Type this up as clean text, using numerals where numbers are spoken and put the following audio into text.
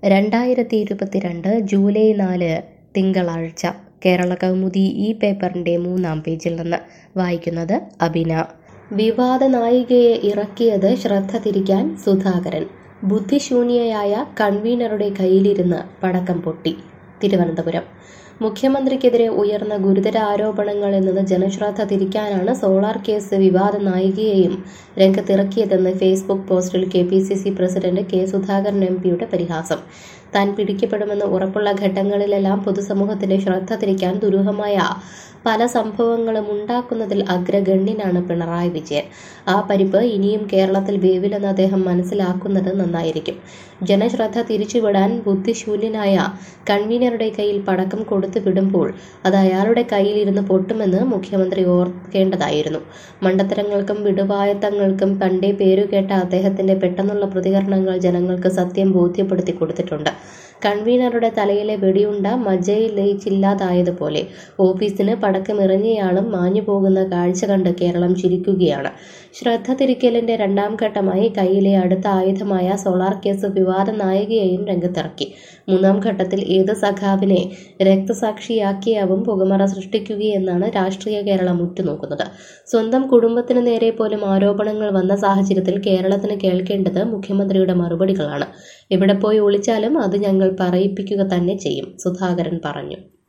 2022 July 4 തിങ്കളാഴ്ച കേരള കൗമുദി ഈ പേപ്പറിൻ്റെ 3-ാം പേജിൽ നിന്ന് വായിക്കുന്നത് അബിന. വിവാദ നായികയെ ഇറക്കിയത് ശ്രദ്ധ തിരിക്കാൻ സുധാകരൻ. ബുദ്ധിശൂന്യയായ കൺവീനറുടെ കയ്യിലിരുന്ന് പടക്കം പൊട്ടി. തിരുവനന്തപുരം. മുഖ്യമന്ത്രിക്കെതിരെ ഉയർന്ന ഗുരുതര ആരോപണങ്ങൾ എന്നത് ജനശ്രദ്ധ തിരിക്കാനാണ് സോളാർ കേസ് വിവാദ നായികയെയും രംഗത്തിറക്കിയതെന്ന് ഫേസ്ബുക്ക് പോസ്റ്റിൽ KPCC പ്രസിഡന്റ് കെ സുധാകരൻ MPയുടെ പരിഹാസം. താൻ പിടിക്കപ്പെടുമെന്ന് ഉറപ്പുള്ള ഘട്ടങ്ങളിലെല്ലാം പൊതുസമൂഹത്തിന്റെ ശ്രദ്ധ തിരിക്കാൻ ദുരൂഹമായ പല സംഭവങ്ങളും ഉണ്ടാക്കുന്നതിൽ അഗ്രഗണ്യനാണ് പിണറായി വിജയൻ. ആ പരിപ്പ് ഇനിയും കേരളത്തിൽ വേവില്ലെന്ന് അദ്ദേഹം മനസ്സിലാക്കുന്നത് നന്നായിരിക്കും. ജനശ്രദ്ധ തിരിച്ചുവിടാൻ ബുദ്ധിശൂന്യനായ കൺവീനറുടെ കയ്യിൽ പടക്കം കൊടുത്തു വിടുമ്പോൾ അത് അയാളുടെ കയ്യിലിരുന്ന് പൊട്ടുമെന്ന് മുഖ്യമന്ത്രി ഓർക്കേണ്ടതായിരുന്നു. മണ്ടത്തരങ്ങൾക്കും വിടുവായത്തങ്ങൾക്കും പണ്ടേ പേരുകേട്ട അദ്ദേഹത്തിന്റെ പെട്ടെന്നുള്ള പ്രതികരണങ്ങൾ ജനങ്ങൾക്ക് സത്യം ബോധ്യപ്പെടുത്തി കൊടുത്തിട്ടുണ്ട്. കൺവീനറുടെ തലയിലെ വെടിയുണ്ട മജ്ജയിൽ ലയിച്ചില്ലാതായതുപോലെ ഓഫീസിന് പടക്കമെറിഞ്ഞയാളും മാഞ്ഞു പോകുന്ന കാഴ്ച കണ്ട് കേരളം ചിരിക്കുകയാണ്. ശ്രദ്ധ തിരിക്കലിന്റെ 2-ാം ഘട്ടമായി കയ്യിലെ അടുത്ത ആയുധമായ സോളാർ കേസ് വിവാദ നായികയെയും രംഗത്തിറക്കി. 3-ാം ഘട്ടത്തിൽ ഏത് സഖാവിനെ രക്തസാക്ഷിയാക്കിയാവും പുകമറ സൃഷ്ടിക്കുകയെന്നാണ് രാഷ്ട്രീയ കേരളം ഉറ്റുനോക്കുന്നത്. സ്വന്തം കുടുംബത്തിന് നേരെ പോലും ആരോപണങ്ങൾ വന്ന സാഹചര്യത്തിൽ കേരളത്തിന് കേൾക്കേണ്ടത് മുഖ്യമന്ത്രിയുടെ മറുപടികളാണ്. എവിടെ പോയി ഒളിച്ചാലും അത് ഞങ്ങൾ പറയിപ്പിക്കുക തന്നെ ചെയ്യും, സുധാകരൻ പറഞ്ഞു.